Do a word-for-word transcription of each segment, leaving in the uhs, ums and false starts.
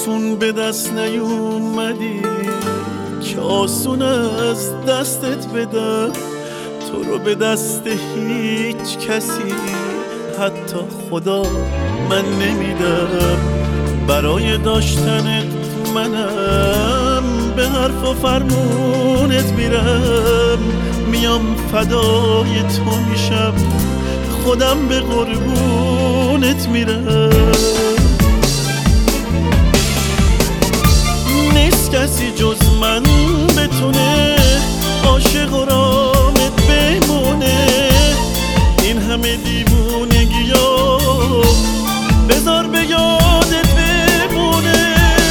آسون به دست نیومدی که آسون از دستت بدم. تو رو به دست هیچ کسی حتی خدا من نمیدم. برای داشتنت منم به حرف و فرمونت میرم. میام فدای تو میشم، خودم به قربونت میرم. نیست کسی جز من بتونه عاشق و رامت بمونه. این همه دیوونگی ها بذار به یادت بمونه.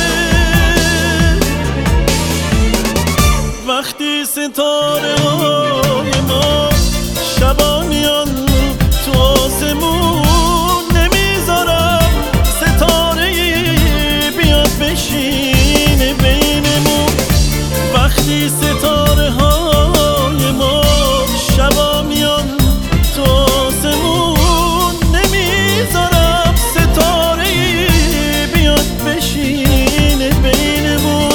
وقتی ستاره های ما شبا میان تو آسمون، نمیذارم ستاره بیاد بشینه بینمون. وقتی ستاره های ما شبا میان تو آسمون، نمیذارم ستاره بیاد بشینه بینمون.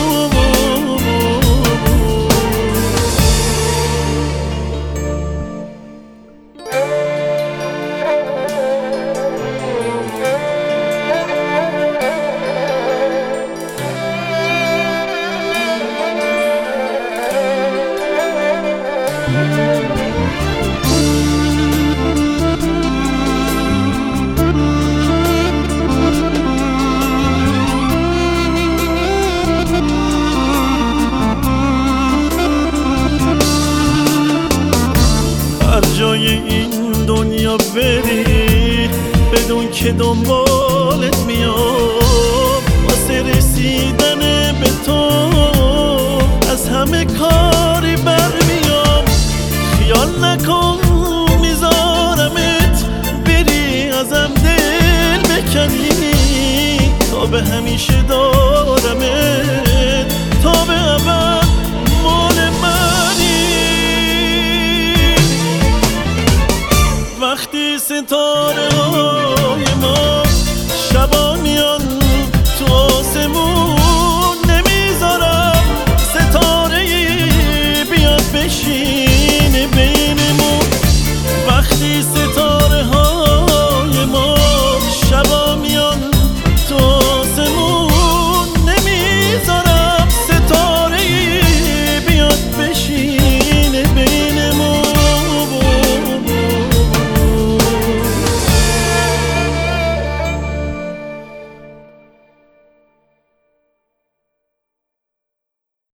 هر جای این دنیا بری بدون که دنبالت میام. واسه رسیدن به تو از همه کاری برمیام. خیال نکن میذارمت بری ازم دل بکنی. تا به همیشه دارمت، تا به ابد مال منی. وقتی ستاره